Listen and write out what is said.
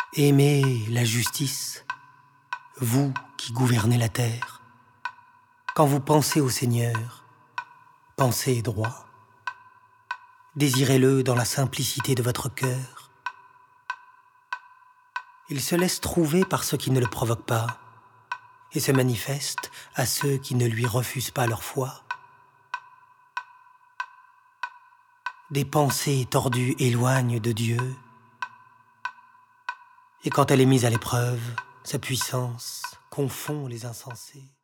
Aimez la justice, vous qui gouvernez la terre. Quand vous pensez au Seigneur, pensez droit. Désirez-le dans la simplicité de votre cœur. Il se laisse trouver par ceux qui ne le provoquent pas et se manifeste à ceux qui ne lui refusent pas leur foi. Des pensées tordues éloignent de Dieu, et quand elle est mise à l'épreuve, sa puissance confond les insensés.